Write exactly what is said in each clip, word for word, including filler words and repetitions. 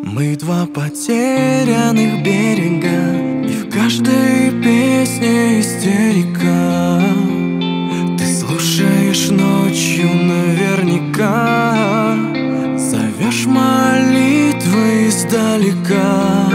Мы два потерянных берега, и в каждой песне истерика. Ты слушаешь ночью наверняка, зовешь молитвы издалека.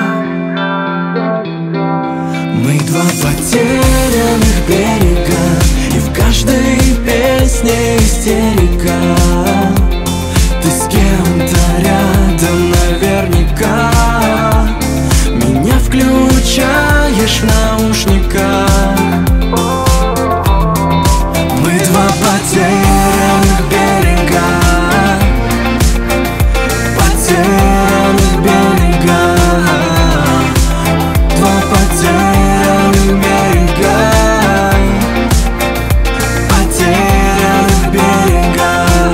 Мы два потерянных берега, и в каждой песне истерика. Ты с кем-то рядом наверняка, меня включаешь в наушниках. Мы два потерянных берега, потерянных берега. Два потерянных берега, потерянных берега.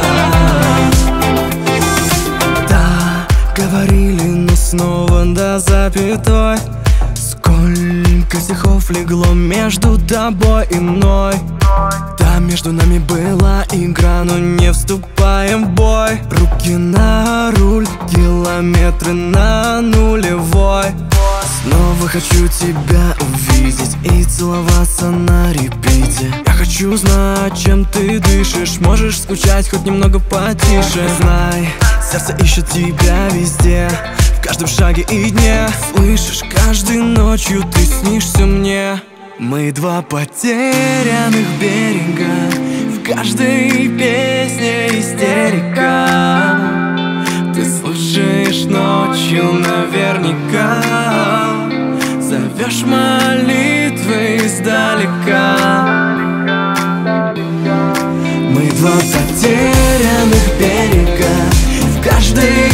Да, говорили, но снова до запятой. Сколько стихов легло между тобой и мной. Да, между нами была игра, но не вступаем в бой. Руки на руль, километры на нулевой. Снова хочу тебя увидеть и целоваться на репите. Я хочу знать, чем ты дышишь. Можешь скучать хоть немного потише. Знай, сердце ищет тебя везде, в каждом шаге и дне. Слышишь, каждой ночью ты снишься мне. Мы два потерянных берега, в каждой песне истерика. Ты слушаешь ночью наверняка, зовешь молитвы издалека. Мы два потерянных берега, в каждой